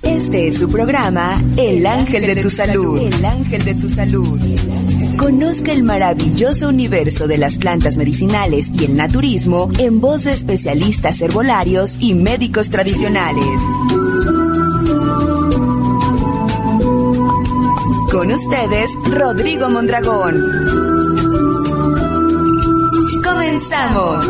Este es su programa El Ángel de tu Salud. El Ángel de tu Salud. Conozca el maravilloso universo de las plantas medicinales y el naturismo en voz de especialistas herbolarios y médicos tradicionales. Con ustedes, Rodrigo Mondragón. ¡Comenzamos!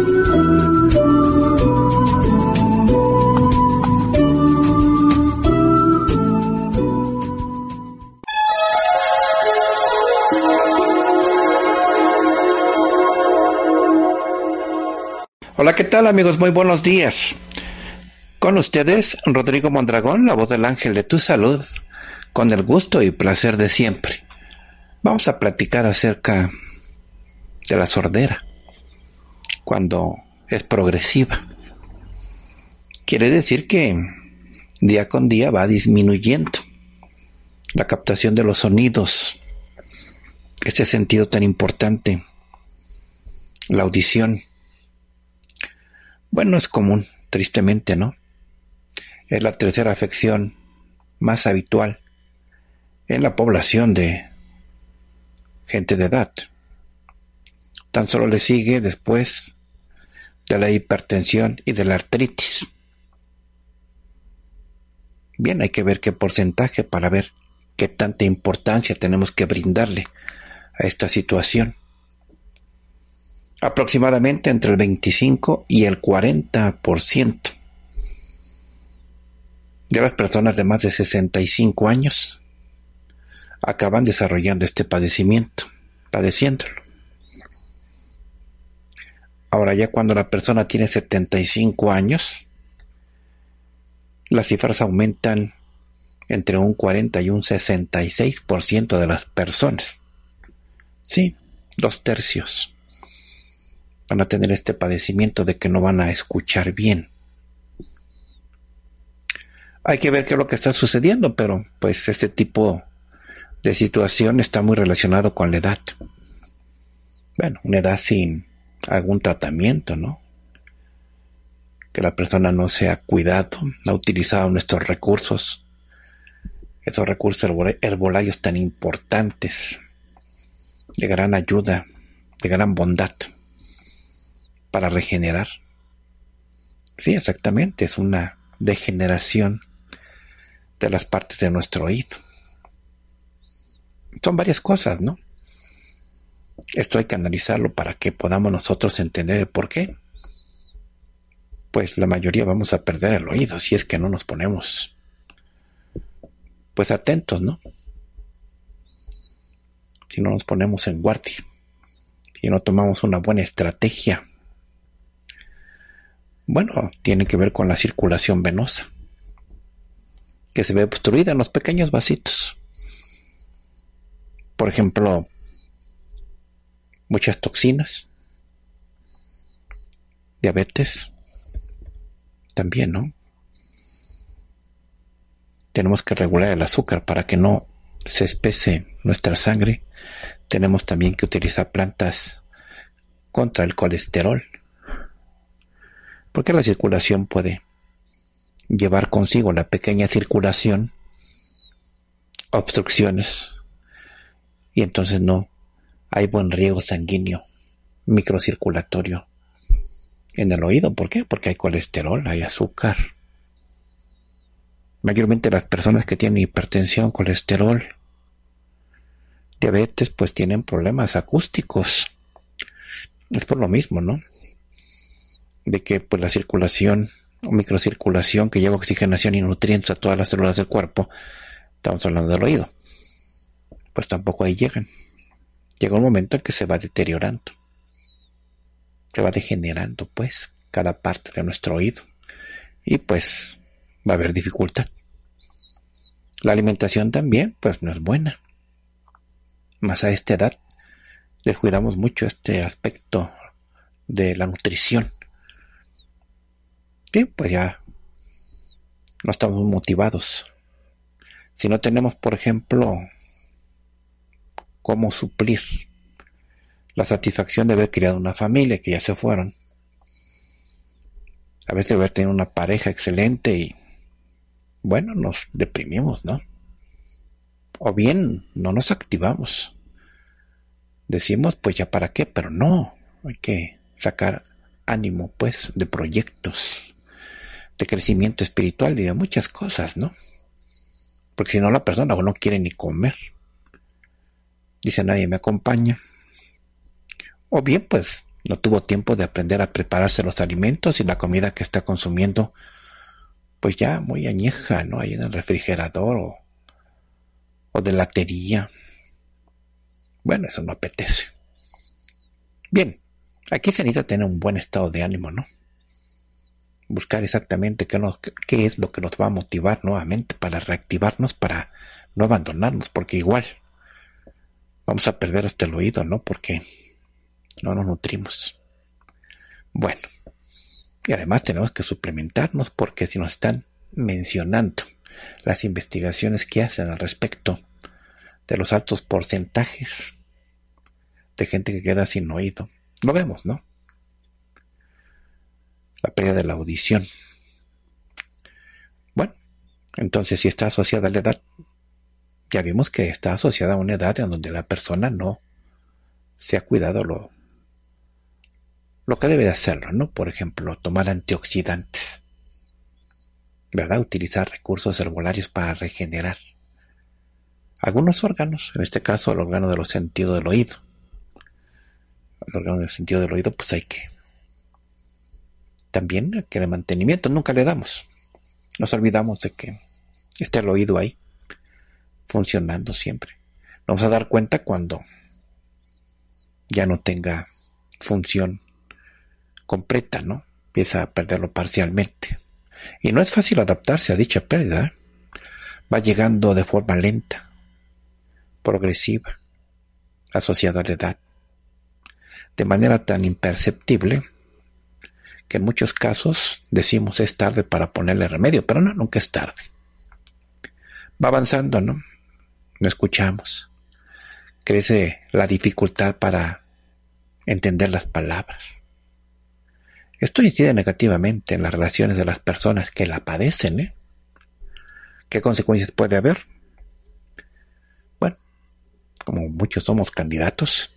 Hola, ¿qué tal, amigos? Muy buenos días. Con ustedes, Rodrigo Mondragón, la voz del Ángel de tu Salud, con el gusto y placer de siempre. Vamos a platicar acerca de la sordera, cuando es progresiva. Quiere decir que día con día va disminuyendo la captación de los sonidos, este sentido tan importante, la audición. Bueno, es común, tristemente, ¿no? Es la tercera afección más habitual en la población de gente de edad. Tan solo le sigue después de la hipertensión y de la artritis. Bien, hay que ver qué porcentaje para ver qué tanta importancia tenemos que brindarle a esta situación. Aproximadamente entre el 25 y el 40% de las personas de más de 65 años acaban desarrollando este padeciéndolo. Ahora, ya cuando la persona tiene 75 años, las cifras aumentan entre un 40 y un 66% de las personas. Sí, 2/3 van a tener este padecimiento de que no van a escuchar bien. Hay que ver qué es lo que está sucediendo, pero pues este tipo de situación está muy relacionado con la edad. Bueno, una edad sin algún tratamiento, ¿no? Que la persona no se ha cuidado, no ha utilizado nuestros recursos, esos recursos herbolarios tan importantes, de gran ayuda, de gran bondad, para regenerar. Sí, exactamente, es una degeneración de las partes de nuestro oído. Son varias cosas, ¿no? Esto hay que analizarlo para que podamos nosotros entender el por qué. Pues la mayoría vamos a perder el oído si es que no nos ponemos pues atentos, ¿no? Si no nos ponemos en guardia, si no tomamos una buena estrategia. Bueno, tiene que ver con la circulación venosa, que se ve obstruida en los pequeños vasitos. Por ejemplo, muchas toxinas, diabetes, también, ¿no? Tenemos que regular el azúcar para que no se espese nuestra sangre. Tenemos también que utilizar plantas contra el colesterol, porque la circulación puede llevar consigo, la pequeña circulación, obstrucciones, y entonces no hay buen riego sanguíneo, microcirculatorio en el oído. ¿Por qué? Porque hay colesterol, hay azúcar. Mayormente las personas que tienen hipertensión, colesterol, diabetes, pues tienen problemas acústicos. Es por lo mismo, ¿no? De que pues la circulación o microcirculación que lleva oxigenación y nutrientes a todas las células del cuerpo, estamos hablando del oído, pues tampoco ahí llegan. Llega un momento en que se va deteriorando, se va degenerando pues cada parte de nuestro oído, y pues va a haber dificultad. La alimentación también pues no es buena, más a esta edad descuidamos mucho este aspecto de la nutrición. Sí, pues ya no estamos muy motivados. Si no tenemos, por ejemplo, cómo suplir la satisfacción de haber criado una familia que ya se fueron, a veces haber tenido una pareja excelente y bueno, nos deprimimos, ¿no? O bien no nos activamos. Decimos, pues ya para qué, pero no, hay que sacar ánimo, pues, de proyectos, de crecimiento espiritual y de muchas cosas, ¿no? Porque si no, la persona no quiere ni comer. Dice, nadie me acompaña. O bien, pues, no tuvo tiempo de aprender a prepararse los alimentos y la comida que está consumiendo, pues ya muy añeja, ¿no? Ahí en el refrigerador o de latería. Bueno, eso no apetece. Bien, aquí se necesita tener un buen estado de ánimo, ¿no? Buscar exactamente qué es lo que nos va a motivar nuevamente para reactivarnos, para no abandonarnos, porque igual vamos a perder hasta el oído, ¿no? Porque no nos nutrimos. Bueno, y además tenemos que suplementarnos, porque si nos están mencionando las investigaciones que hacen al respecto de los altos porcentajes de gente que queda sin oído, lo vemos, ¿no? La pérdida de la audición. Bueno, entonces si está asociada a la edad, ya vimos que está asociada a una edad en donde la persona no se ha cuidado lo que debe de hacerlo, ¿no? Por ejemplo, tomar antioxidantes, ¿verdad? Utilizar recursos herbolarios para regenerar algunos órganos, en este caso el órgano de los sentidos del oído. El órgano del sentido del oído, pues hay que también que el mantenimiento nunca le damos. Nos olvidamos de que está el oído ahí, funcionando siempre. Nos vamos a dar cuenta cuando ya no tenga función completa, ¿no? Empieza a perderlo parcialmente. Y no es fácil adaptarse a dicha pérdida. Va llegando de forma lenta, progresiva, asociada a la edad, de manera tan imperceptible que en muchos casos decimos es tarde para ponerle remedio, pero no, nunca es tarde. Va avanzando, ¿no? No escuchamos. Crece la dificultad para entender las palabras. Esto incide negativamente en las relaciones de las personas que la padecen, ¿eh? ¿Qué consecuencias puede haber? Bueno, como muchos somos candidatos,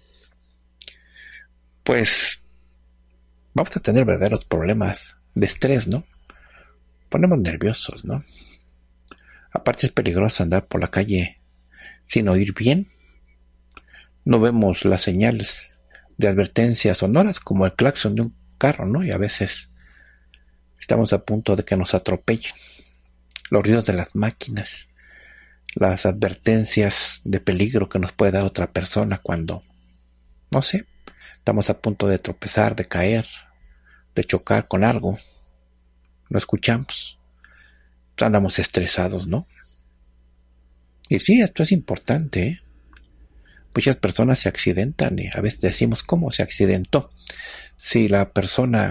pues vamos a tener verdaderos problemas de estrés, ¿no? Ponemos nerviosos, ¿no? Aparte es peligroso andar por la calle sin oír bien. No vemos las señales de advertencia sonoras como el claxon de un carro, ¿no? Y a veces estamos a punto de que nos atropellen. Los ruidos de las máquinas, las advertencias de peligro que nos puede dar otra persona cuando, no sé, estamos a punto de tropezar, de caer, de chocar con algo. No escuchamos. Andamos estresados, ¿no? Y sí, esto es importante, ¿eh? Muchas personas se accidentan y a veces decimos, ¿cómo se accidentó? Si la persona,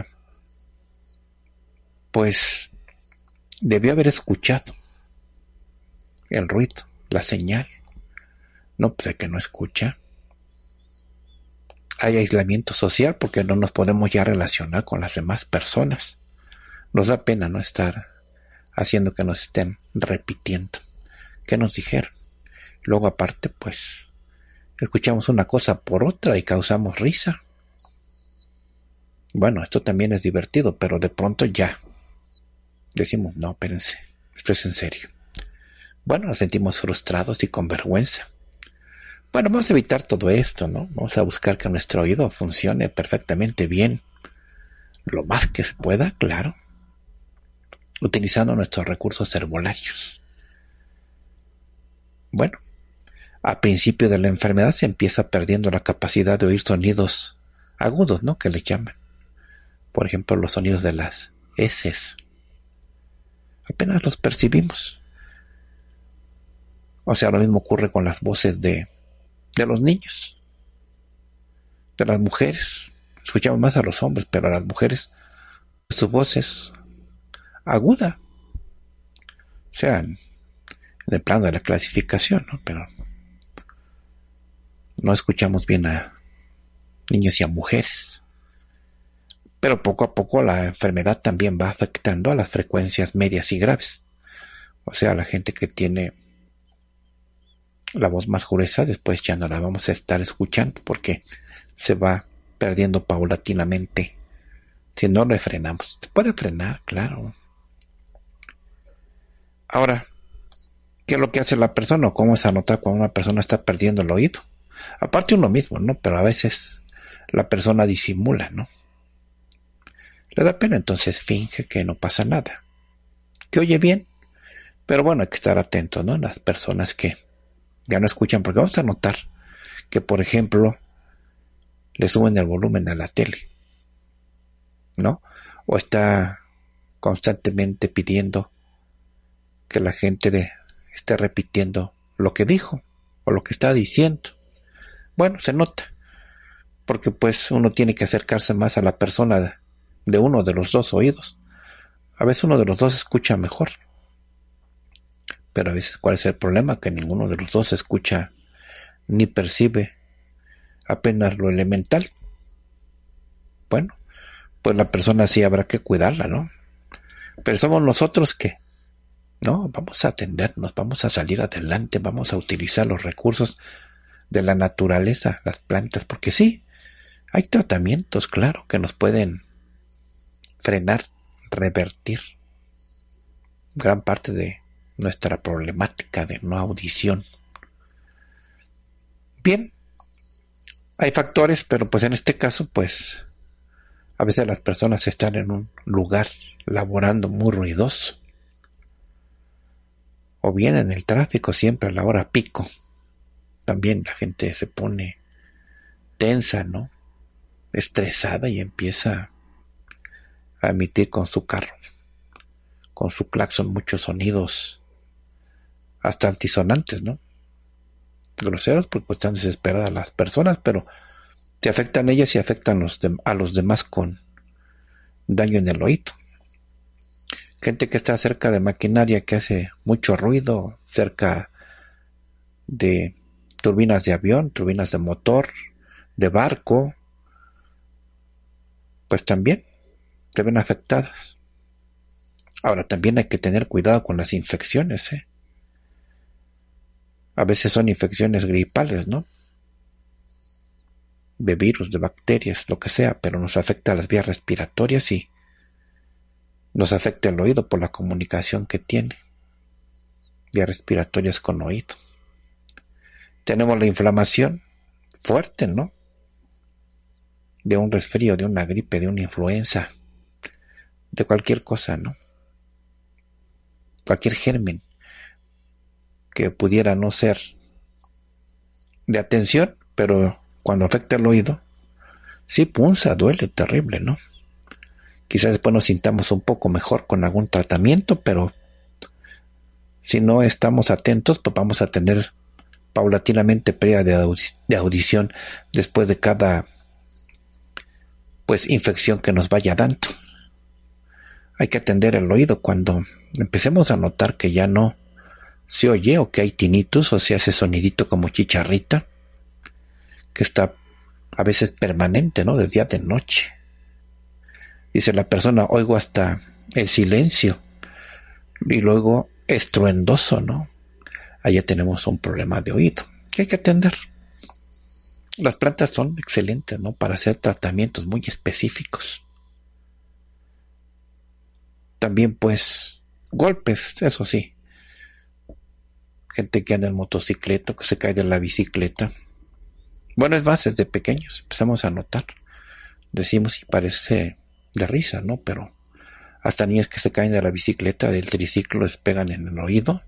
pues, debió haber escuchado el ruido, la señal. No, pues de que no escucha. Hay aislamiento social porque no nos podemos ya relacionar con las demás personas. Nos da pena no estar haciendo que nos estén repitiendo qué nos dijeron. Luego aparte, pues, escuchamos una cosa por otra y causamos risa. Bueno, esto también es divertido, pero de pronto ya decimos, no, espérense, esto es en serio. Bueno, nos sentimos frustrados y con vergüenza. Bueno, vamos a evitar todo esto, ¿no? Vamos a buscar que nuestro oído funcione perfectamente bien, lo más que se pueda, claro, utilizando nuestros recursos herbolarios. Bueno, a principio de la enfermedad se empieza perdiendo la capacidad de oír sonidos agudos, ¿no? Que le llaman. Por ejemplo, los sonidos de las heces. Apenas los percibimos. O sea, lo mismo ocurre con las voces de los niños, de las mujeres. Escuchamos más a los hombres, pero a las mujeres su voz es aguda. O sea, en el plano de la clasificación, ¿no? Pero no escuchamos bien a niños y a mujeres. Pero poco a poco la enfermedad también va afectando a las frecuencias medias y graves. O sea, la gente que tiene la voz más gruesa, después ya no la vamos a estar escuchando porque se va perdiendo paulatinamente si no le frenamos. Se puede frenar, claro. Ahora, ¿qué es lo que hace la persona o cómo se nota cuando una persona está perdiendo el oído? Aparte uno mismo, ¿no? Pero a veces la persona disimula, ¿no? Le da pena, entonces finge que no pasa nada, que oye bien, pero bueno, hay que estar atento, ¿no? Las personas que ya no escuchan, porque vamos a notar que, por ejemplo, le suben el volumen a la tele, ¿no? O está constantemente pidiendo que la gente esté repitiendo lo que dijo o lo que está diciendo. Bueno, se nota, porque pues uno tiene que acercarse más a la persona de uno de los dos oídos. A veces uno de los dos escucha mejor, pero a veces ¿cuál es el problema? Que ninguno de los dos escucha ni percibe apenas lo elemental. Bueno, pues la persona sí habrá que cuidarla, ¿no? Pero somos nosotros que, no, vamos a atendernos, vamos a salir adelante, vamos a utilizar los recursos de la naturaleza, las plantas, porque sí, hay tratamientos, claro, que nos pueden frenar, revertir gran parte de nuestra problemática de no audición. Bien, hay factores, pero pues en este caso, pues a veces las personas están en un lugar laborando muy ruidoso, o bien en el tráfico siempre a la hora pico. También la gente se pone tensa, ¿no? Estresada y empieza a emitir con su carro, con su claxon, muchos sonidos hasta altisonantes, ¿no? Groseros porque están desesperadas las personas, pero te afectan ellas y afectan a los demás con daño en el oído. Gente que está cerca de maquinaria que hace mucho ruido, cerca de turbinas de avión, turbinas de motor, de barco, pues también se ven afectadas. Ahora también hay que tener cuidado con las infecciones, ¿eh? A veces son infecciones gripales, ¿no? De virus, de bacterias, lo que sea, pero nos afecta a las vías respiratorias y nos afecta el oído por la comunicación que tiene. Vías respiratorias con oído. Tenemos la inflamación fuerte, ¿no? De un resfrío, de una gripe, de una influenza, de cualquier cosa, ¿no? Cualquier germen que pudiera no ser de atención, pero cuando afecta el oído, sí punza, duele, terrible, ¿no? Quizás después nos sintamos un poco mejor con algún tratamiento, pero si no estamos atentos, pues vamos a tener paulatinamente pérdida de audición después de cada pues infección que nos vaya dando. Hay que atender el oído cuando empecemos a notar que ya no se oye o que hay tinnitus o se hace sonidito como chicharrita, que está a veces permanente, ¿no? De día, de noche. Dice la persona, oigo hasta el silencio y luego estruendoso, ¿no? Allá tenemos un problema de oído que hay que atender. Las plantas son excelentes, ¿no? Para hacer tratamientos muy específicos. También, pues, golpes, eso sí. Gente que anda en motocicleta, que se cae de la bicicleta. Bueno, es más, desde pequeños empezamos a notar. Decimos y parece de risa, ¿no? Pero hasta niños que se caen de la bicicleta, del triciclo, les pegan en el oído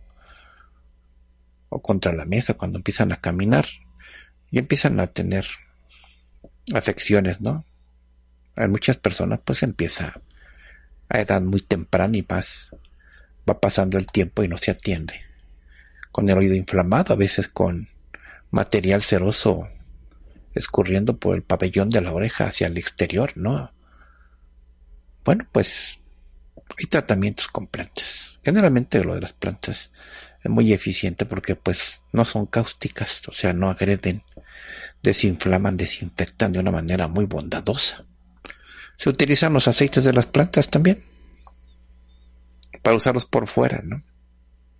o contra la mesa cuando empiezan a caminar y empiezan a tener afecciones, ¿no? En muchas personas pues empieza a edad muy temprana y más va pasando el tiempo y no se atiende. Con el oído inflamado, a veces con material ceroso escurriendo por el pabellón de la oreja hacia el exterior, ¿no? Bueno, pues hay tratamientos con plantas. Generalmente lo de las plantas es muy eficiente porque pues no son cáusticas, o sea, no agreden, desinflaman, desinfectan de una manera muy bondadosa. Se utilizan los aceites de las plantas también para usarlos por fuera, ¿no?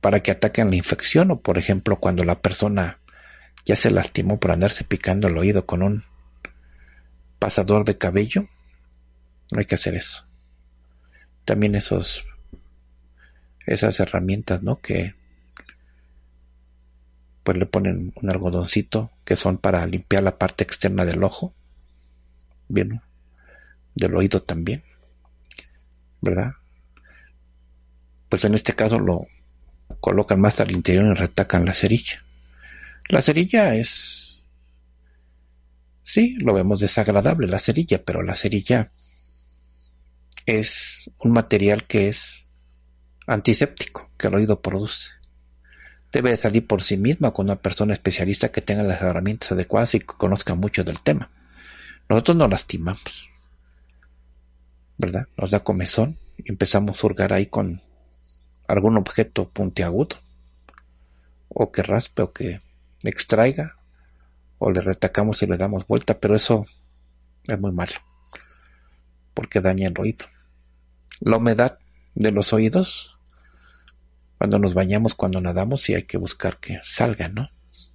para que ataquen la infección, o por ejemplo cuando la persona ya se lastimó por andarse picando el oído con un pasador de cabello, no hay que hacer eso. También esas herramientas, ¿no? Que pues le ponen un algodoncito, que son para limpiar la parte externa del ojo, bien, ¿no? Del oído también, ¿verdad? Pues en este caso lo colocan más al interior y retacan la cerilla. La cerilla es, sí, lo vemos desagradable la cerilla, pero la cerilla es un material que es antiséptico, que el oído produce. Debe salir por sí misma con una persona especialista que tenga las herramientas adecuadas y que conozca mucho del tema. Nosotros nos lastimamos, ¿verdad? Nos da comezón y empezamos a hurgar ahí con algún objeto puntiagudo, o que raspe, o que extraiga, o le retacamos y le damos vuelta, pero eso es muy malo, porque daña el oído. La humedad de los oídos, cuando nos bañamos, cuando nadamos, sí hay que buscar que salga, ¿no?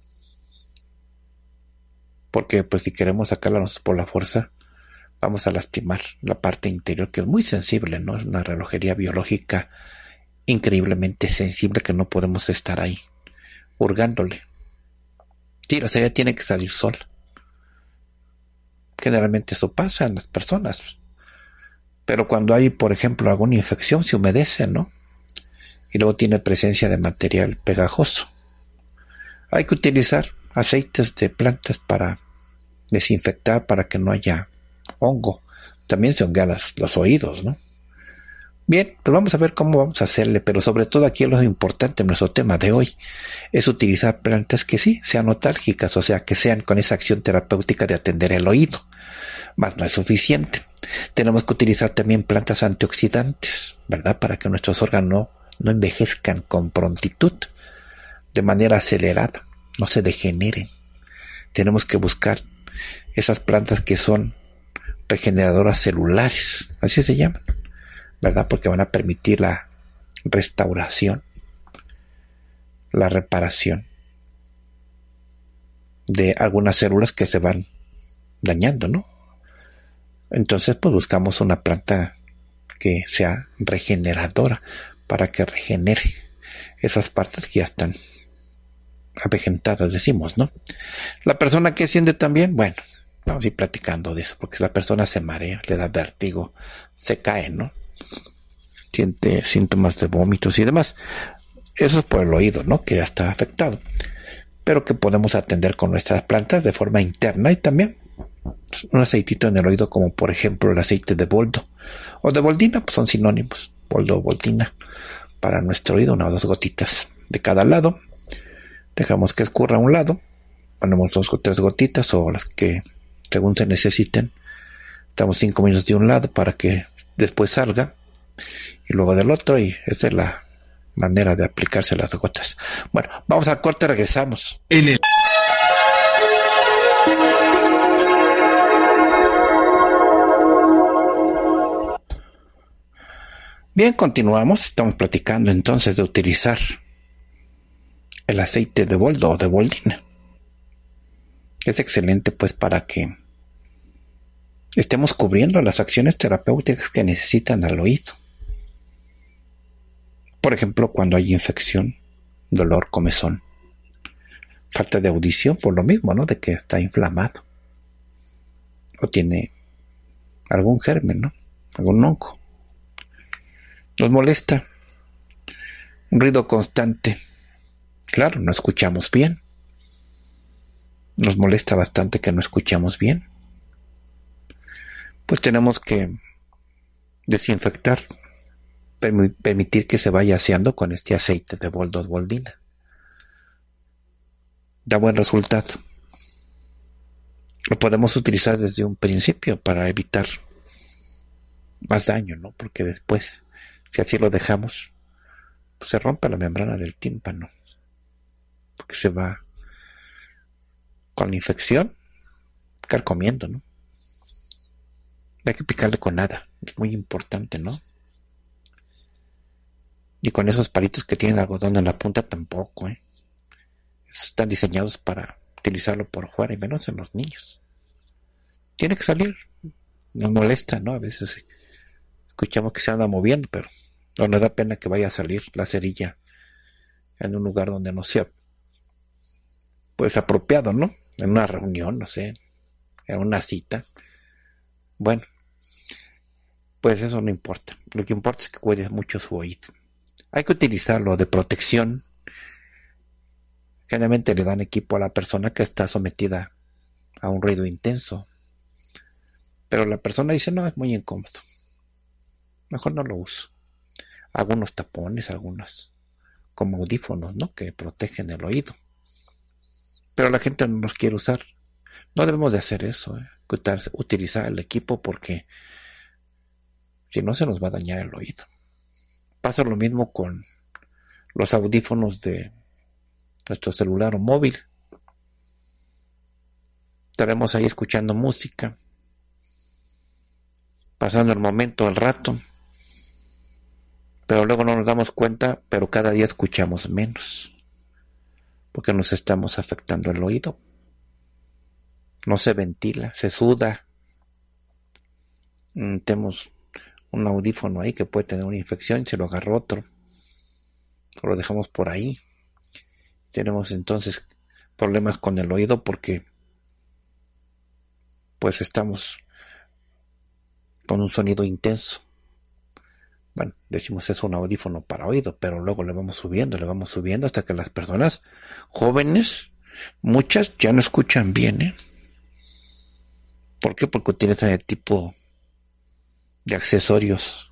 Porque pues si queremos sacarla por la fuerza, vamos a lastimar la parte interior, que es muy sensible, ¿no? Es una relojería biológica increíblemente sensible, que no podemos estar ahí hurgándole. Sí, la cerilla tiene que salir sola. Generalmente eso pasa en las personas. Pero cuando hay, por ejemplo, alguna infección, se humedece, ¿no? Y luego tiene presencia de material pegajoso. Hay que utilizar aceites de plantas para desinfectar, para que no haya hongo. También se honguean los oídos, ¿no? Bien, pues vamos a ver cómo vamos a hacerle, pero sobre todo aquí lo importante en nuestro tema de hoy es utilizar plantas que sí sean nostálgicas, o sea, que sean con esa acción terapéutica de atender el oído. Más no es suficiente. Tenemos que utilizar también plantas antioxidantes, ¿verdad? Para que nuestros órganos no envejezcan con prontitud, de manera acelerada, no se degeneren. Tenemos que buscar esas plantas que son regeneradoras celulares, así se llaman, ¿verdad? Porque van a permitir la restauración, la reparación de algunas células que se van dañando, ¿no? Entonces, pues buscamos una planta que sea regeneradora, para que regenere esas partes que ya están avejentadas, decimos, ¿no? La persona que siente también, bueno, vamos a ir platicando de eso, porque la persona se marea, le da vértigo, se cae, ¿no? Siente síntomas de vómitos y demás. Eso es por el oído, ¿no? Que ya está afectado, pero que podemos atender con nuestras plantas de forma interna, y también un aceitito en el oído, como por ejemplo el aceite de boldo o de boldina, pues son sinónimos, boldo o boldina, para nuestro oído, 1 o 2 gotitas de cada lado. Dejamos que escurra a un lado, ponemos 2 o 3 gotitas, o las que según se necesiten. Damos 5 minutos de un lado para que después salga, y luego del otro, y esa es la manera de aplicarse las gotas. Bueno, vamos al corte, regresamos. Bien, continuamos. Estamos platicando entonces de utilizar el aceite de boldo o de boldina. Es excelente, pues, para que estemos cubriendo las acciones terapéuticas que necesitan al oído. Por ejemplo, cuando hay infección, dolor, comezón, falta de audición, por lo mismo, ¿no? De que está inflamado, o tiene algún germen, ¿no? Algún hongo. Nos molesta un ruido constante. Claro, no escuchamos bien. Nos molesta bastante que no escuchamos bien. Pues tenemos que desinfectar, permitir que se vaya aseando con este aceite de boldo o boldina. Da buen resultado. Lo podemos utilizar desde un principio para evitar más daño, ¿no? Porque después, si así lo dejamos, pues se rompe la membrana del tímpano, porque se va con la infección carcomiendo, ¿no? No hay que picarle con nada, es muy importante, ¿no? Y con esos palitos que tienen algodón en la punta tampoco, Esos están diseñados para utilizarlo por fuera y menos en los niños. Tiene que salir. Nos molesta, ¿no? A veces escuchamos que se anda moviendo, pero no nos da pena que vaya a salir la cerilla en un lugar donde no sea pues apropiado, ¿no? En una reunión, no sé, en una cita. Bueno, pues eso no importa. Lo que importa es que cuide mucho su oído. Hay que utilizarlo de protección. Generalmente le dan equipo a la persona que está sometida a un ruido intenso. Pero la persona dice, no, es muy incómodo. Mejor no lo uso. Algunos tapones, algunos como audífonos, ¿no? Que protegen el oído. Pero la gente no los quiere usar. No debemos de hacer eso, utilizar el equipo, porque si no se nos va a dañar el oído. Pasa lo mismo con los audífonos de nuestro celular o móvil. Estaremos ahí escuchando música, pasando el momento, el rato, pero luego no nos damos cuenta, pero cada día escuchamos menos, porque nos estamos afectando el oído. No se ventila, se suda. Tenemos un audífono ahí que puede tener una infección y se lo agarró otro. Lo dejamos por ahí. Tenemos entonces problemas con el oído porque pues estamos con un sonido intenso. Bueno, decimos es un audífono para oído, pero luego le vamos subiendo hasta que las personas jóvenes, muchas ya no escuchan bien, ¿Por qué? Porque utilizan el tipo de accesorios,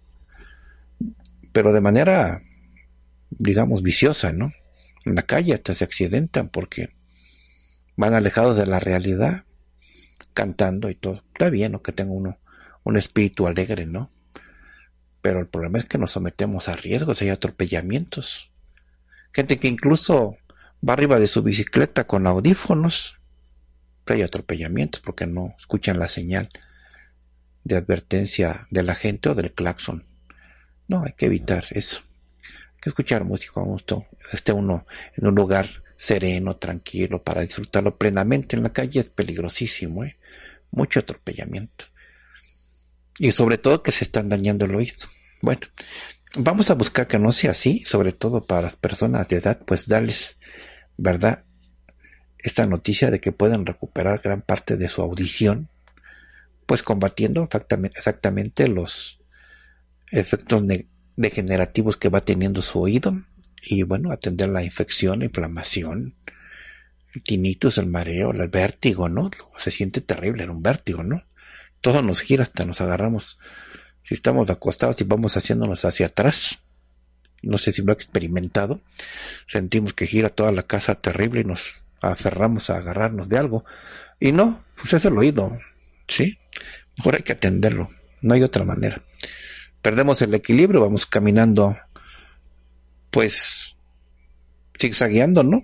pero de manera, digamos, viciosa, ¿no? En la calle hasta se accidentan porque van alejados de la realidad, cantando y todo. Está bien, ¿no? Que tenga uno un espíritu alegre, ¿no? Pero el problema es que nos sometemos a riesgos, hay atropellamientos. Gente que incluso va arriba de su bicicleta con audífonos. Hay atropellamientos porque no escuchan la señal de advertencia de la gente o del claxon. No, hay que evitar eso. Hay que escuchar música cuando esté uno en un lugar sereno, tranquilo, para disfrutarlo plenamente. En la calle es peligrosísimo, mucho atropellamiento. Y sobre todo que se están dañando el oído. Bueno, vamos a buscar que no sea así, sobre todo para las personas de edad, pues darles, ¿verdad?, esta noticia de que pueden recuperar gran parte de su audición, pues combatiendo exactamente los efectos degenerativos que va teniendo su oído, y bueno, atender la infección, la inflamación, el tinnitus, el mareo, el vértigo, ¿no? Se siente terrible, era un vértigo, ¿no? Todo nos gira, hasta nos agarramos, si estamos acostados y vamos haciéndonos hacia atrás. No sé si lo he experimentado. Sentimos que gira toda la casa terrible y nos aferramos a agarrarnos de algo. Y no, pues es el oído, ¿sí? Mejor hay que atenderlo. No hay otra manera. Perdemos el equilibrio, vamos caminando, pues, zigzagueando, ¿no?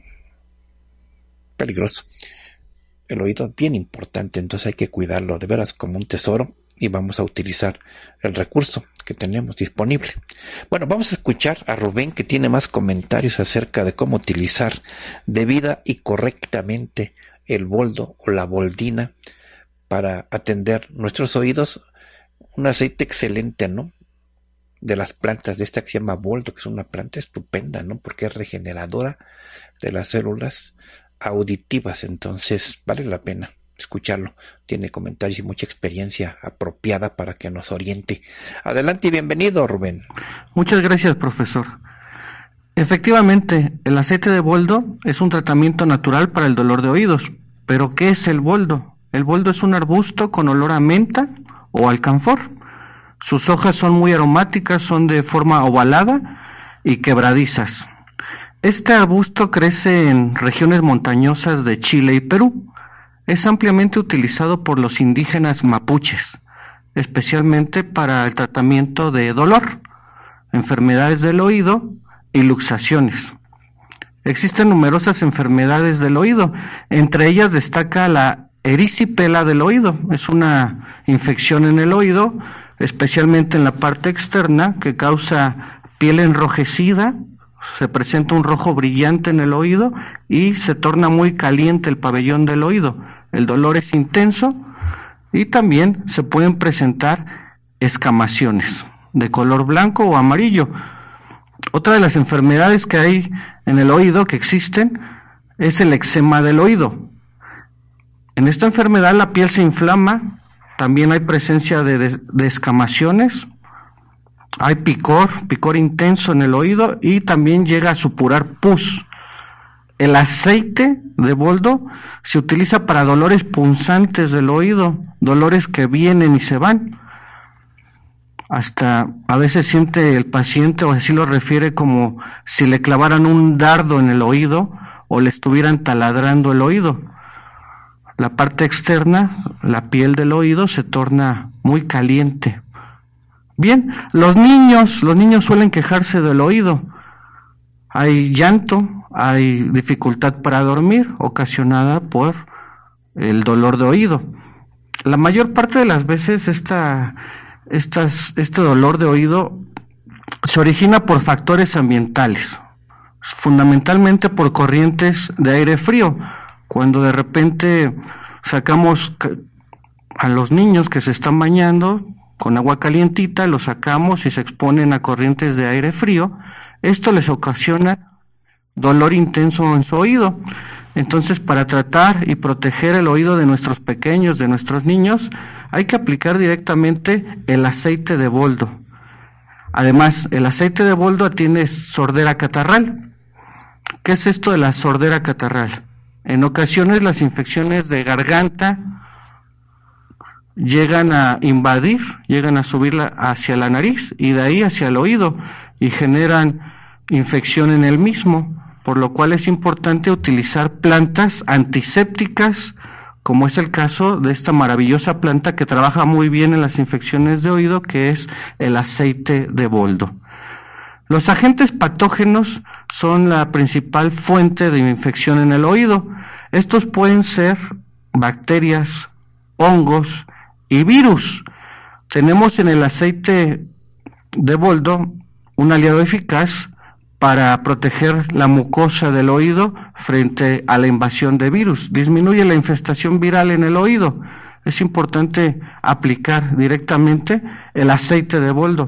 Peligroso. El oído es bien importante, entonces hay que cuidarlo de veras como un tesoro, y vamos a utilizar el recurso que tenemos disponible. Bueno, vamos a escuchar a Rubén, que tiene más comentarios acerca de cómo utilizar debida y correctamente el boldo o la boldina para atender nuestros oídos. Un aceite excelente, ¿no?, de las plantas de esta que se llama boldo, que es una planta estupenda, ¿no?, porque es regeneradora de las células auditivas. Entonces vale la pena escucharlo. Tiene comentarios y mucha experiencia apropiada para que nos oriente. Adelante y bienvenido, Rubén. Muchas gracias, profesor. Efectivamente, el aceite de boldo es un tratamiento natural para el dolor de oídos. ¿Pero qué es el boldo? El boldo es un arbusto con olor a menta o alcanfor. Sus hojas son muy aromáticas, son de forma ovalada y quebradizas. Este arbusto crece en regiones montañosas de Chile y Perú. Es ampliamente utilizado por los indígenas mapuches, especialmente para el tratamiento de dolor, enfermedades del oído y luxaciones. Existen numerosas enfermedades del oído, entre ellas destaca la erisipela del oído. Es una infección en el oído, especialmente en la parte externa, que causa piel enrojecida, se presenta un rojo brillante en el oído y se torna muy caliente el pabellón del oído. El dolor es intenso y también se pueden presentar escamaciones de color blanco o amarillo. Otra de las enfermedades que hay en el oído, que existen, es el eczema del oído. En esta enfermedad la piel se inflama, también hay presencia de escamaciones, hay picor intenso en el oído y también llega a supurar pus. El aceite de boldo se utiliza para dolores punzantes del oído, dolores que vienen y se van. Hasta a veces siente el paciente, o así lo refiere, como si le clavaran un dardo en el oído o le estuvieran taladrando el oído. La parte externa, la piel del oído, se torna muy caliente. Bien, los niños suelen quejarse del oído. Hay llanto, hay dificultad para dormir, ocasionada por el dolor de oído. La mayor parte de las veces este dolor de oído se origina por factores ambientales, fundamentalmente por corrientes de aire frío. Cuando de repente sacamos a los niños que se están bañando con agua calientita, los sacamos y se exponen a corrientes de aire frío, esto les ocasiona dolor intenso en su oído. Entonces, para tratar y proteger el oído de nuestros pequeños, de nuestros niños, hay que aplicar directamente el aceite de boldo. Además, el aceite de boldo tiene sordera catarral. ¿Qué es esto de la sordera catarral? En ocasiones las infecciones de garganta llegan a invadir, llegan a subirla hacia la nariz y de ahí hacia el oído y generan infección en el mismo, por lo cual es importante utilizar plantas antisépticas, como es el caso de esta maravillosa planta que trabaja muy bien en las infecciones de oído, que es el aceite de boldo. Los agentes patógenos son la principal fuente de infección en el oído. Estos pueden ser bacterias, hongos y virus. Tenemos en el aceite de boldo un aliado eficaz para proteger la mucosa del oído frente a la invasión de virus. Disminuye la infestación viral en el oído. Es importante aplicar directamente el aceite de boldo.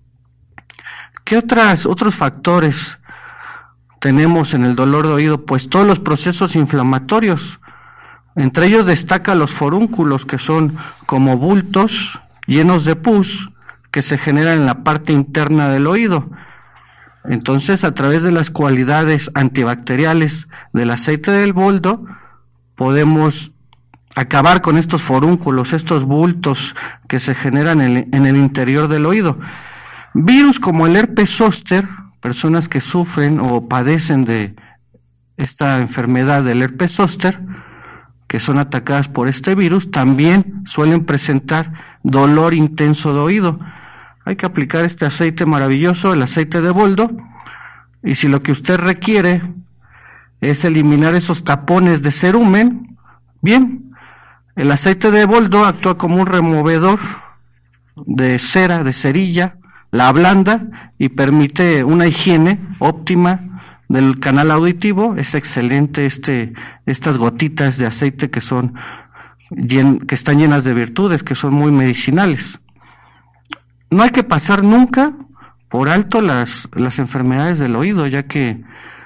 ¿Qué otros factores tenemos en el dolor de oído? Pues todos los procesos inflamatorios. Entre ellos destaca los forúnculos, que son como bultos llenos de pus que se generan en la parte interna del oído. Entonces, a través de las cualidades antibacteriales del aceite del boldo, podemos acabar con estos forúnculos, estos bultos que se generan en el interior del oído. Virus como el herpes zóster, personas que sufren o padecen de esta enfermedad del herpes zóster, que son atacadas por este virus, también suelen presentar dolor intenso de oído. Hay que aplicar este aceite maravilloso, el aceite de boldo, y si lo que usted requiere es eliminar esos tapones de cerumen, bien, el aceite de boldo actúa como un removedor de cera, de cerilla, la ablanda y permite una higiene óptima del canal auditivo. Es excelente estas gotitas de aceite que están llenas de virtudes, que son muy medicinales. No hay que pasar nunca por alto las enfermedades del oído, ya que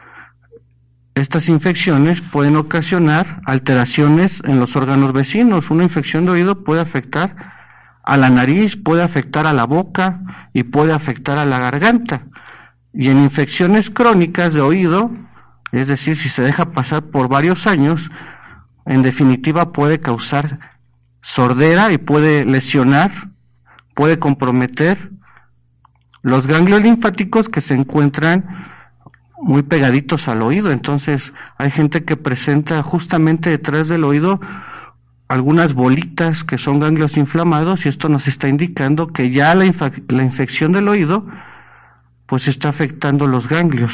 estas infecciones pueden ocasionar alteraciones en los órganos vecinos. Una infección de oído puede afectar a la nariz, puede afectar a la boca y puede afectar a la garganta. Y en infecciones crónicas de oído, es decir, si se deja pasar por varios años, en definitiva puede causar sordera y puede lesionar, puede comprometer los ganglios linfáticos que se encuentran muy pegaditos al oído. Entonces hay gente que presenta justamente detrás del oído algunas bolitas que son ganglios inflamados, y esto nos está indicando que ya la infección del oído pues está afectando los ganglios.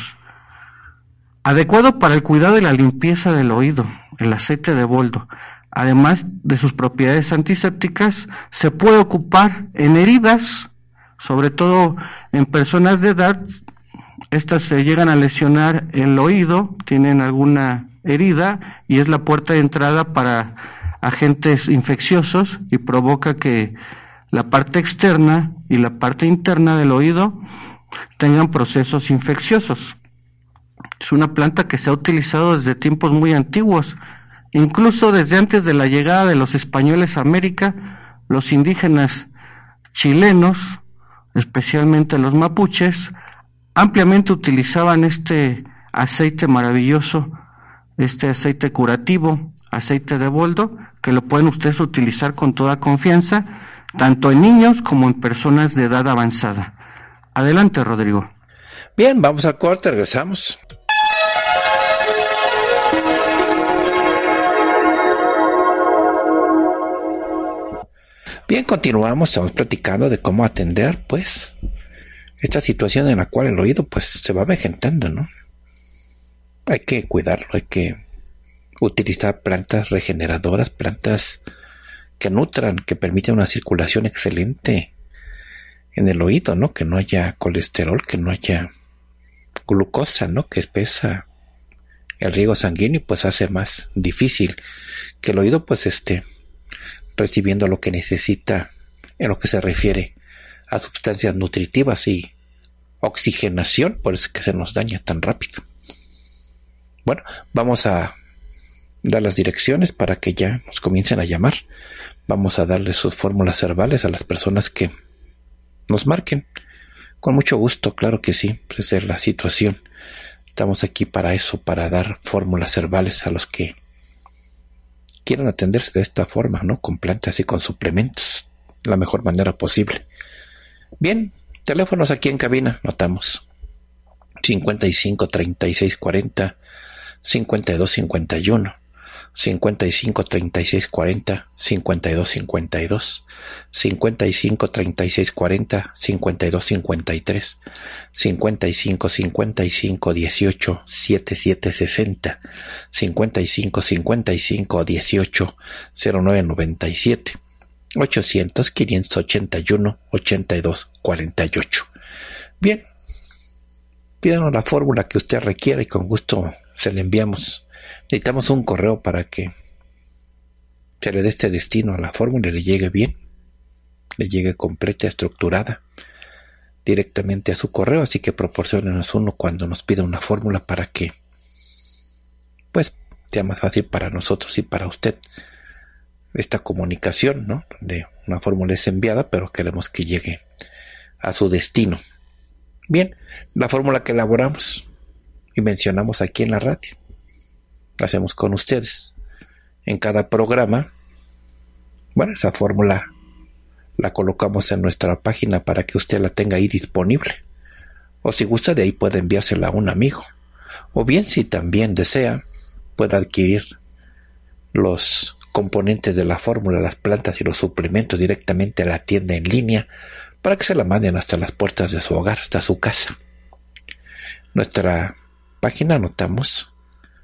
Adecuado para el cuidado y la limpieza del oído, el aceite de boldo, además de sus propiedades antisépticas, se puede ocupar en heridas, sobre todo en personas de edad. Estas se llegan a lesionar el oído, tienen alguna herida y es la puerta de entrada para agentes infecciosos y provoca que la parte externa y la parte interna del oído tengan procesos infecciosos. Es una planta que se ha utilizado desde tiempos muy antiguos, incluso desde antes de la llegada de los españoles a América. Los indígenas chilenos, especialmente los mapuches, ampliamente utilizaban este aceite maravilloso, este aceite curativo, aceite de boldo, que lo pueden ustedes utilizar con toda confianza, tanto en niños como en personas de edad avanzada. Adelante, Rodrigo. Bien, vamos al corte, regresamos. Bien, continuamos, estamos platicando de cómo atender, pues, esta situación en la cual el oído, pues, se va vegetando, ¿no? Hay que cuidarlo, hay que utilizar plantas regeneradoras, plantas que nutran, que permiten una circulación excelente en el oído, ¿no? Que no haya colesterol, que no haya glucosa, ¿no? Que espesa el riego sanguíneo y pues hace más difícil que el oído pues esté recibiendo lo que necesita en lo que se refiere a sustancias nutritivas y oxigenación, por eso es que se nos daña tan rápido. Bueno, vamos a dar las direcciones para que ya nos comiencen a llamar. Vamos a darles sus fórmulas herbales a las personas que nos marquen. Con mucho gusto, claro que sí, esa es la situación. Estamos aquí para eso, para dar fórmulas herbales a los que quieran atenderse de esta forma, ¿no? Con plantas y con suplementos, la mejor manera posible. Bien, teléfonos aquí en cabina, notamos 55 36 40 52 51, 55 36 40 52 52, 55 36 40 52 53, 55 55 18 77 60, 55 55 18 09 97, 800 581 82 48. Bien, pídanos la fórmula que usted requiera y con gusto se le enviamos. Necesitamos un correo para que se le dé este destino a la fórmula y le llegue bien, le llegue completa, estructurada, directamente a su correo. Así que proporciónenos uno cuando nos pida una fórmula para que pues sea más fácil para nosotros y para usted esta comunicación, ¿no? De una fórmula es enviada, pero queremos que llegue a su destino. Bien, la fórmula que elaboramos y mencionamos aquí en la radio, la hacemos con ustedes en cada programa. Bueno, esa fórmula la colocamos en nuestra página para que usted la tenga ahí disponible, o si gusta de ahí puede enviársela a un amigo, o bien si también desea puede adquirir los componentes de la fórmula, las plantas y los suplementos directamente a la tienda en línea para que se la manden hasta las puertas de su hogar, hasta su casa. Nuestra página anotamos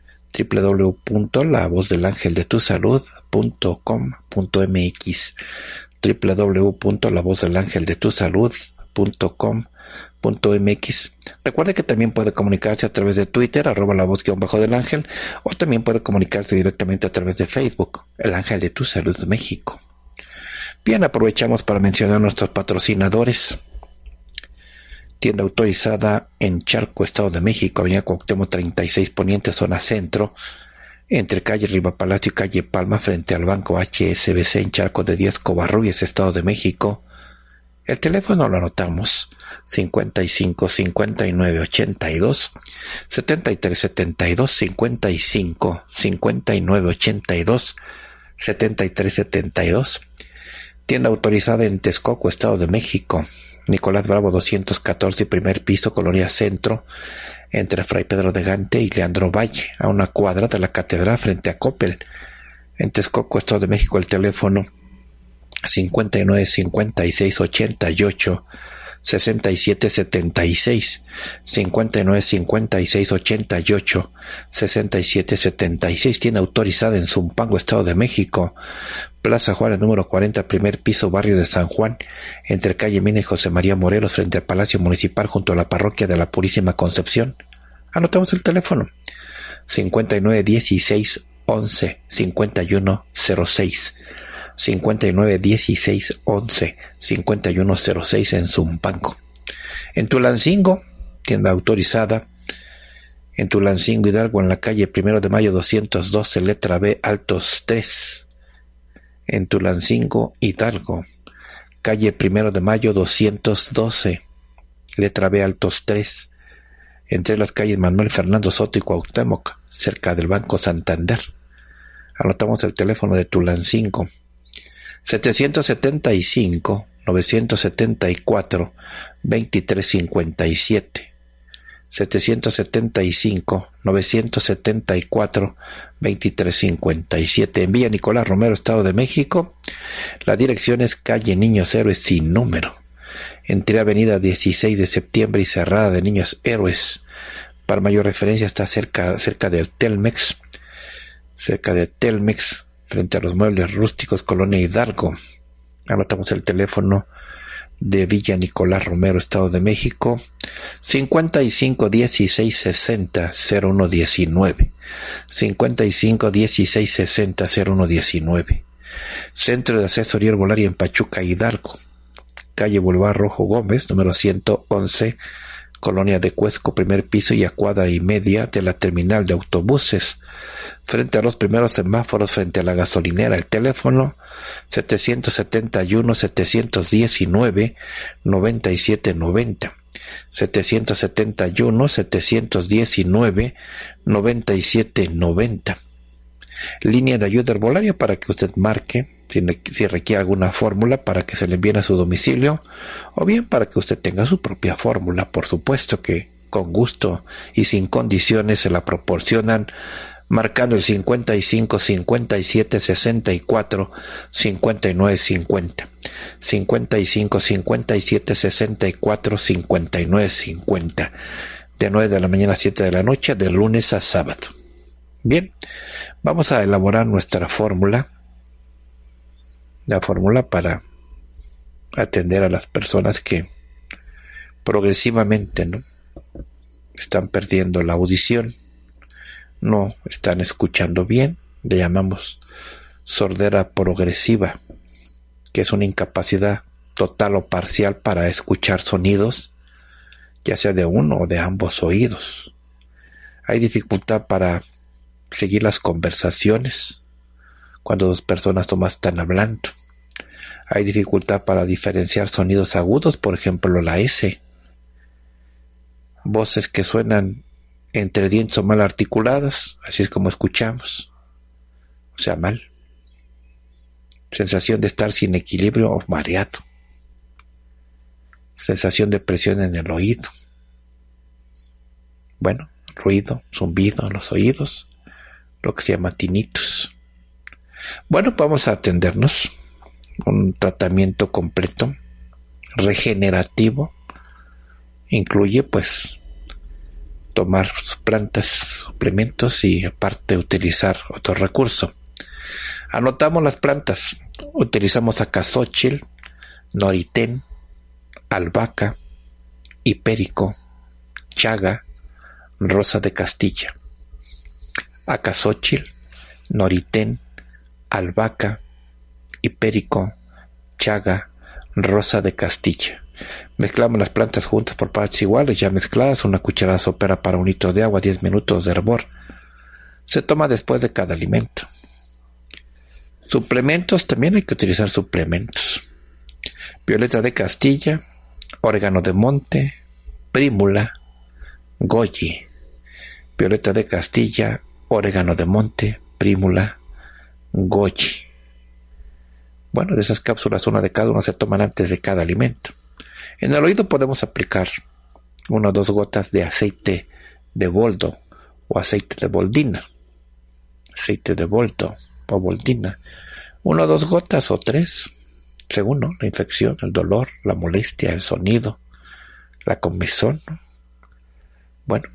www.lavozdelangeldetusalud.com.mx, www.lavozdelangeldetusalud.com.mx. Recuerde que también puede comunicarse a través de Twitter, @lavoz_del-ángel, o también puede comunicarse directamente a través de Facebook, El Ángel de tu Salud México. Bien, aprovechamos para mencionar a nuestros patrocinadores. Tienda autorizada en Charco, Estado de México, Avenida Cuauhtémoc 36 Poniente, zona centro, entre calle Riva Palacio y calle Palma, frente al Banco HSBC en Charco de Díaz Covarrubias, Estado de México. El teléfono lo anotamos: 55 59 82 73 72, 55 59 82 73 72. Tienda autorizada en Texcoco, Estado de México, Nicolás Bravo 214, primer piso, Colonia Centro, entre Fray Pedro de Gante y Leandro Valle, a una cuadra de la Catedral, frente a Coppel. En Texcoco, Estado de México, el teléfono 59 56 88 6776, 595688, 6776. Tiene autorizada en Zumpango, Estado de México. Plaza Juárez, número 40, primer piso, barrio de San Juan, entre calle Mina y José María Morelos, frente al Palacio Municipal, junto a la parroquia de la Purísima Concepción. Anotamos el teléfono: 5916 11 5106, 5916 11 5106 en Zumpango. En Tulancingo, tienda autorizada en Tulancingo, Hidalgo, en la calle 1 de Mayo 212, letra B, altos 3. En Tulancingo, Hidalgo, calle 1 de Mayo 212, letra B, altos 3, entre las calles Manuel Fernando Soto y Cuauhtémoc, cerca del Banco Santander. Anotamos el teléfono de Tulancingo: 775 974 2357, 775 974 2357. En Villa Nicolás Romero, Estado de México. La dirección es calle Niños Héroes sin número, entre avenida 16 de septiembre y Cerrada de Niños Héroes. Para mayor referencia está cerca del Telmex, frente a los muebles rústicos, Colonia Hidalgo. Anotamos el teléfono de Villa Nicolás Romero, Estado de México: 55 16 60 01 19, 55 16 60 01 19. Centro de Asesoría Herbolaria en Pachuca, Hidalgo, calle Boulevard Rojo Gómez, número 111, Colonia de Cuesco, primer piso y a cuadra y media de la terminal de autobuses, frente a los primeros semáforos, frente a la gasolinera. El teléfono: 771 719 9790, 771 719 9790. Línea de ayuda herbolaria para que usted marque si requiere alguna fórmula para que se le envíe a su domicilio, o bien para que usted tenga su propia fórmula. Por supuesto que con gusto y sin condiciones se la proporcionan, marcando el 55 57 64 59 50, 55 57 64 59 50, de 9 de la mañana a 7 de la noche, de lunes a sábado. Bien, vamos a elaborar nuestra fórmula, la fórmula para atender a las personas que progresivamente, ¿no?, están perdiendo la audición, no están escuchando bien. Le llamamos sordera progresiva, que es una incapacidad total o parcial para escuchar sonidos, ya sea de uno o de ambos oídos. Hay dificultad para seguir las conversaciones cuando dos personas nomás están hablando. Hay dificultad para diferenciar sonidos agudos, por ejemplo la S. Voces que suenan entre dientes o mal articuladas, así es como escuchamos, o sea, mal. Sensación de estar sin equilibrio o mareado. Sensación de presión en el oído. Bueno, ruido, zumbido en los oídos, lo que se llama tinnitus. Bueno, vamos a atendernos. Un tratamiento completo, regenerativo, incluye pues tomar plantas, suplementos y aparte utilizar otro recurso. Anotamos las plantas. Utilizamos acazóchil, noritén, albahaca, hipérico, chaga, rosa de Castilla. Acazóchil, noritén, albahaca, hipérico, chaga, rosa de Castilla. Mezclamos las plantas juntas por partes iguales, ya mezcladas. Una cucharada sopera para 1 litro de agua, 10 minutos de hervor. Se toma después de cada alimento. Suplementos, también hay que utilizar suplementos. Violeta de Castilla, orégano de monte, prímula, goji. Violeta de Castilla, orégano de monte, prímula, goji. Bueno, de esas cápsulas, una de cada una se toman antes de cada alimento. En el oído podemos aplicar 1 o 2 gotas de aceite de boldo o aceite de boldina. Aceite de boldo o boldina. 1 o 2 gotas o 3, según, ¿no?, la infección, el dolor, la molestia, el sonido, la comezón, ¿no? Bueno,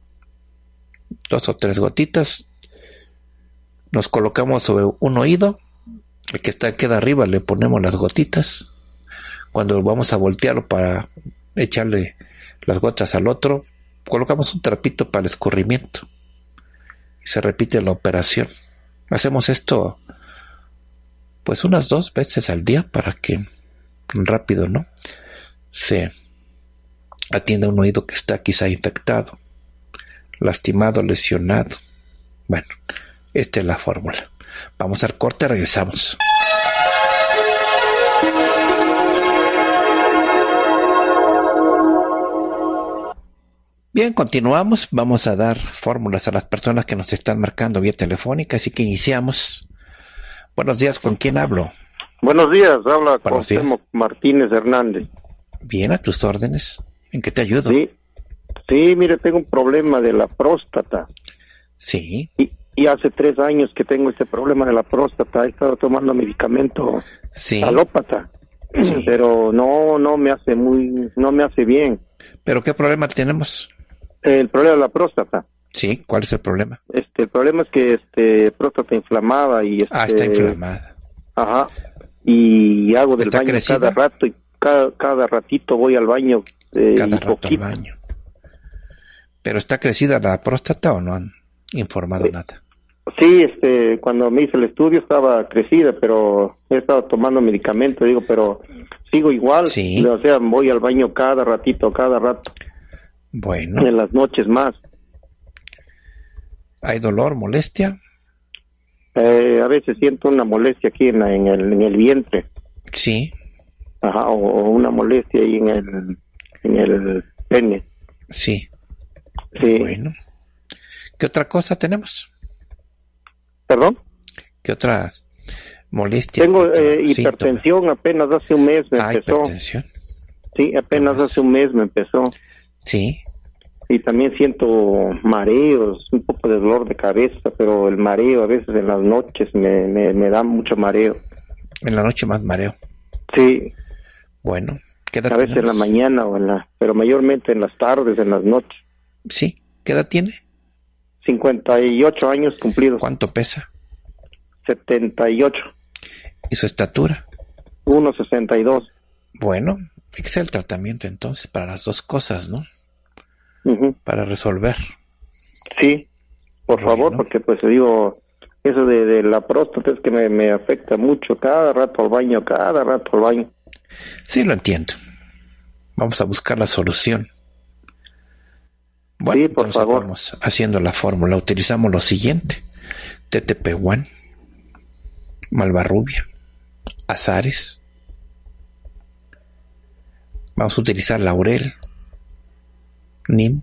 2 o 3 gotitas, nos colocamos sobre un oído, el que queda arriba le ponemos las gotitas. Cuando vamos a voltearlo para echarle las gotas al otro, colocamos un trapito para el escurrimiento y se repite la operación. Hacemos esto pues unas 2 veces al día para que rápido, ¿no?, se atienda un oído que está quizá infectado, lastimado, lesionado. Bueno, esta es la fórmula. Vamos al corte, regresamos. Bien, continuamos. Vamos a dar fórmulas a las personas que nos están marcando vía telefónica, así que iniciamos. Buenos días, ¿con quién hablo? Buenos días, habla Cuauhtémoc Martínez Hernández. Bien, a tus órdenes. ¿En qué te ayudo? Sí, mire, tengo un problema de la próstata. Sí. Y hace 3 años que tengo este problema de la próstata. He estado tomando medicamento alópata, sí, pero no me hace bien. ¿Pero qué problema tenemos? El problema de la próstata. Sí, ¿cuál es el problema? El problema es que próstata inflamada y está inflamada. Ajá. Y hago del baño crecida? Cada rato y cada ratito voy al baño. Cada rato al baño. ¿Pero está crecida la próstata o no han informado nada? Sí, cuando me hice el estudio estaba crecida, pero he estado tomando medicamento, pero sigo igual. Sí. O sea, voy al baño cada rato. Bueno. En las noches más. ¿Hay dolor, molestia? A veces siento una molestia aquí en el vientre. Sí. Ajá, o una molestia ahí en el pene. Sí. Sí. Bueno. ¿Qué otra cosa tenemos? ¿Perdón? ¿Qué otras molestias? Tengo hipertensión, apenas hace un mes me empezó. ¿Hipertensión? Sí, apenas hace un mes me empezó. Sí. Y también siento mareos, un poco de dolor de cabeza, pero el mareo a veces en las noches me da mucho mareo. En la noche más mareo. Sí. Bueno, ¿qué edad a veces tenemos? En la mañana pero mayormente en las tardes, en las noches. Sí. ¿Qué edad tiene? 58 años cumplidos. ¿Cuánto pesa? 78. ¿Y su estatura? 1.62. Bueno, fíjese el tratamiento entonces para las 2 cosas, ¿no? Uh-huh. Para resolver. Sí, por favor, porque pues digo, eso de la próstata es que me afecta mucho, cada rato al baño. Sí, lo entiendo. Vamos a buscar la solución. Bueno, sí, por favor. Vamos haciendo la fórmula. Utilizamos lo siguiente: TTP1, malvarrubia, azares. Vamos a utilizar laurel, nim,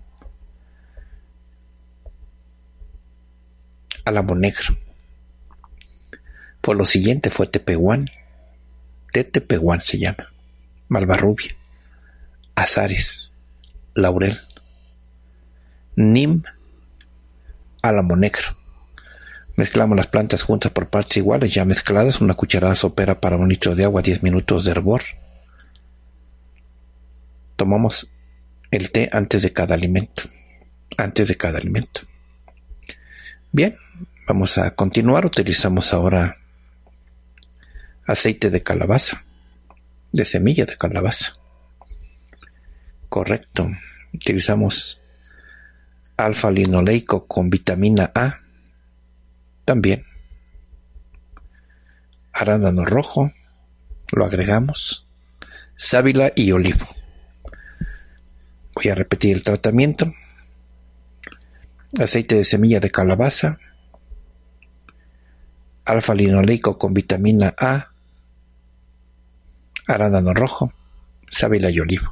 álamo negro. Por lo siguiente fue TP1 se llama, malvarrubia, azares, laurel, nim, álamo negro. Mezclamos las plantas juntas por partes iguales, ya mezcladas. 1 cucharada sopera para 1 litro de agua, 10 minutos de hervor. Tomamos el té antes de cada alimento. Bien, vamos a continuar. Utilizamos ahora aceite de calabaza, de semilla de calabaza. Correcto. Utilizamos alfa-linoleico con vitamina A. También arándano rojo, lo agregamos, sábila y olivo. Voy a repetir el tratamiento: aceite de semilla de calabaza, alfa-linoleico con vitamina A, arándano rojo, sábila y olivo.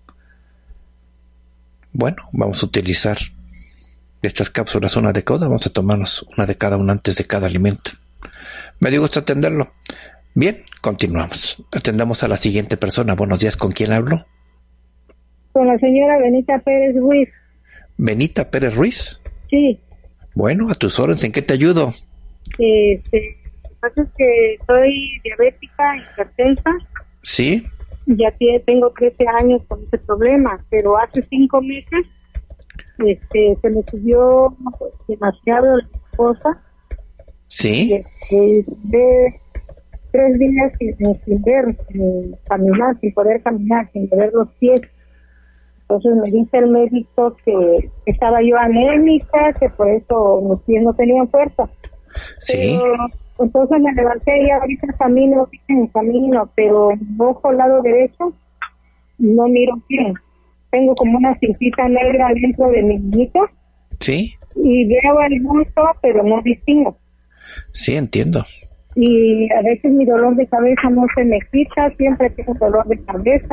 Bueno, vamos a utilizar de estas cápsulas 1 de cada. Vamos a tomarnos 1 de cada una antes de cada alimento. Me dio gusto atenderlo. Bien, continuamos. Atendamos a la siguiente persona. Buenos días, ¿con quién hablo? Con la señora Benita Pérez Ruiz. ¿Benita Pérez Ruiz? Sí. Bueno, a tus órdenes, ¿en qué te ayudo? Lo que pasa es que soy diabética, hipertensa. ¿Sí? tengo 13 años con ese problema, pero hace 5 meses se me subió demasiado la cosa. Sí. De 3 días sin ver, sin caminar, sin poder caminar, sin ver los pies. Entonces me dice el médico que estaba yo anémica, que por eso mis pies no tenían fuerza. Sí. Pero, entonces me levanté y ahorita camino, pero en el ojo al lado derecho no miro bien. Tengo como una cintita negra dentro de mi niñita. Sí. Y veo el bulto, pero no distingo. Sí, entiendo. Y a veces mi dolor de cabeza no se me quita, siempre tengo dolor de cabeza,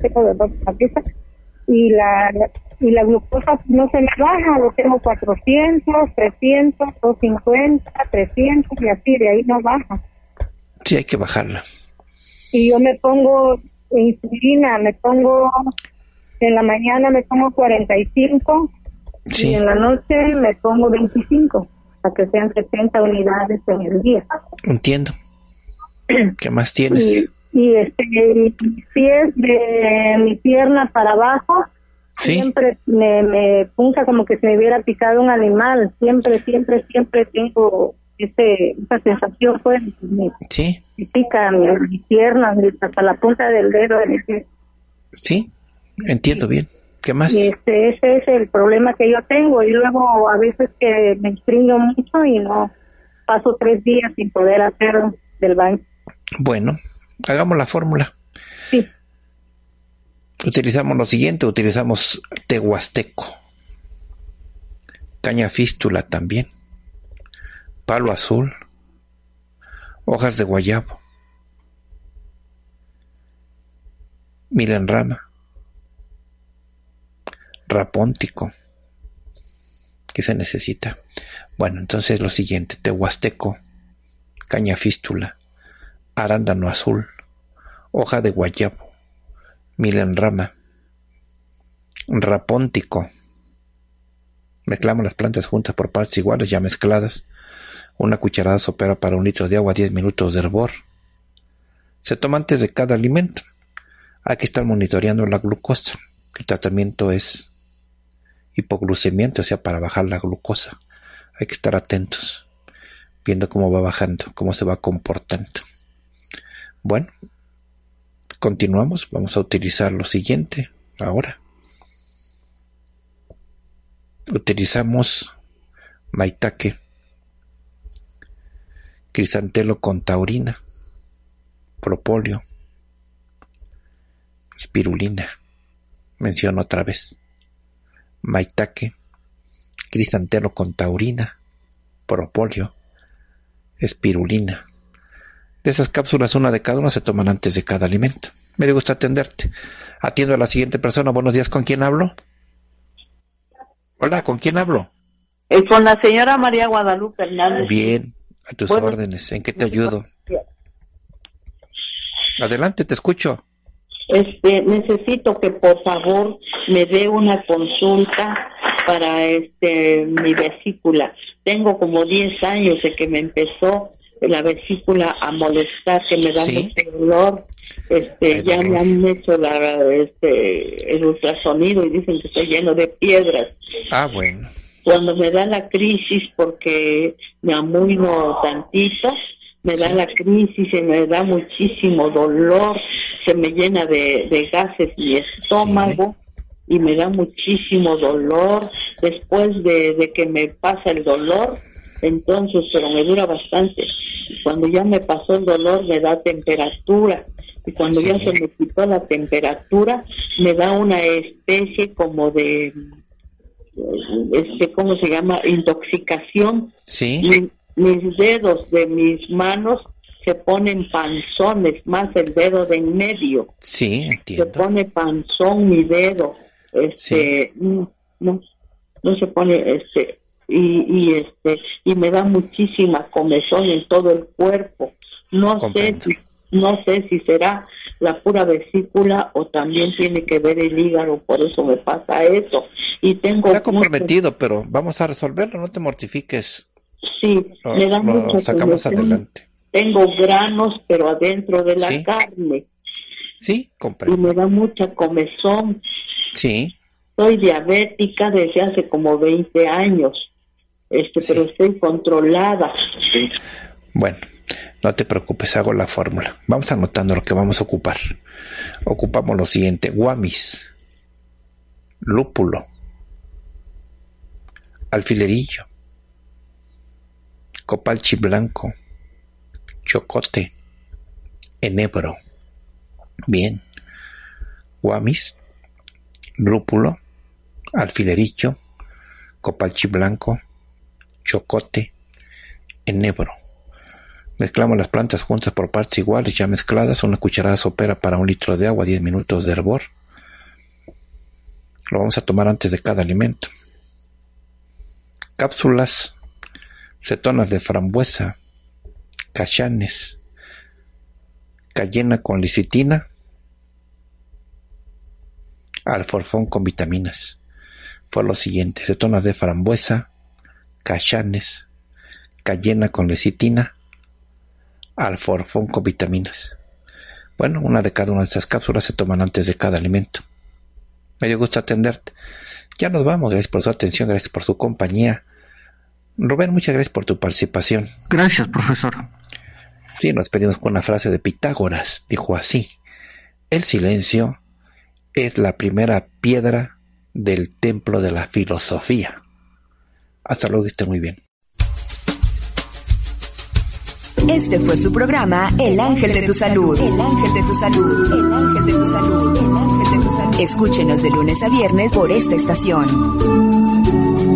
y la glucosa no se me baja, lo tengo 400, 300, 250, 300 y así, de ahí no baja. Sí, hay que bajarla. Y yo me pongo insulina, en la mañana me pongo 45 sí. Y en la noche me pongo 25, para que sean 70 unidades en el día. Entiendo. ¿Qué más tienes? Y mis pies de mi pierna para abajo, ¿sí? Siempre me punta como que se me hubiera picado un animal. Siempre tengo esa sensación, pues, sí. Me pica mis piernas, hasta la punta del dedo de mi pie. Sí, entiendo bien. ¿Qué más? Y ese es el problema que yo tengo. Y luego a veces que me estringo mucho y no paso 3 días sin poder hacer del baño. Bueno, hagamos la fórmula. Sí. Utilizamos lo siguiente, utilizamos té huasteco, caña fístula también, palo azul, hojas de guayabo, milenrama, rapóntico. ¿Qué se necesita? Bueno, entonces lo siguiente, té huasteco, caña fístula, arándano azul, hoja de guayabo, milenrama, rapóntico. Mezclamos las plantas juntas por partes iguales, ya mezcladas. Una cucharada sopera para 1 litro de agua, 10 minutos de hervor. Se toma antes de cada alimento. Hay que estar monitoreando la glucosa. El tratamiento es hipoglucemiante, o sea, para bajar la glucosa. Hay que estar atentos, viendo cómo va bajando, cómo se va comportando. Bueno, continuamos. Vamos a utilizar lo siguiente ahora. Utilizamos maitake, crisantelo con taurina, propóleo, espirulina. Menciono otra vez. Maitake, crisantelo con taurina, propóleo, espirulina. De esas cápsulas, 1 de cada una se toman antes de cada alimento. Me gusta atenderte. Atiendo a la siguiente persona. Buenos días, ¿con quién hablo? Hola, ¿con quién hablo? Con la señora María Guadalupe Hernández. Bien, a tus órdenes. ¿En qué te ayudo? Adelante, te escucho. Necesito que por favor me dé una consulta para mi vesícula. Tengo como 10 años de que me empezó la vesícula a molestar, que me da mucho dolor. Ya me han hecho el ultrasonido y dicen que estoy lleno de piedras. Ah, bueno. Cuando me da la crisis, porque me amuino tantito, me da la crisis y me da muchísimo dolor, se me llena de gases mi estómago y me da muchísimo dolor. Después de que me pasa el dolor, entonces, pero me dura bastante. Cuando ya me pasó el dolor, me da temperatura. Y cuando ya se me quitó la temperatura, me da una especie como de, ¿cómo se llama? Intoxicación. Sí. Mis dedos de mis manos se ponen panzones, más el dedo de en medio. Sí, entiendo. Se pone panzón mi dedo. No se pone, y me da muchísima comezón en todo el cuerpo. No sé si será la pura vesícula o también tiene que ver el hígado, por eso me pasa eso. Y tengo está comprometido, pero vamos a resolverlo, no te mortifiques. Sí, me da mucho sacamos adelante. Tengo granos, pero adentro de la carne. Sí, comprendo. Y me da mucha comezón. Sí. Soy diabética desde hace como 20 años, pero estoy controlada. Bueno, no te preocupes, hago la fórmula. Vamos anotando lo que vamos a ocupar. Ocupamos lo siguiente: guamis, lúpulo, alfilerillo, copalchi blanco, chocote, enebro. Bien. Guamis, lúpulo, alfilerillo, copalchi blanco, chocote, enebro. Mezclamos las plantas juntas por partes iguales, ya mezcladas, una cucharada sopera para 1 litro de agua, 10 minutos de hervor. Lo vamos a tomar antes de cada alimento. Cápsulas, cetonas de frambuesa, cachanes, cayena con licitina, alforfón con vitaminas. Fue lo siguiente: cetonas de frambuesa, cachanes, cayena con lecitina, alforfón con vitaminas. Bueno, una de cada una de estas cápsulas se toman antes de cada alimento. Me dio gusto atenderte. Ya nos vamos. Gracias por su atención, gracias por su compañía. Rubén, muchas gracias por tu participación. Gracias, profesor. Sí, nos despedimos con una frase de Pitágoras. Dijo así: el silencio es la primera piedra del templo de la filosofía. Hasta luego, que esté muy bien. Este fue su programa El Ángel de tu Salud. El Ángel de tu Salud. El Ángel de tu Salud. El Ángel de tu Salud. Escúchenos de lunes a viernes por esta estación.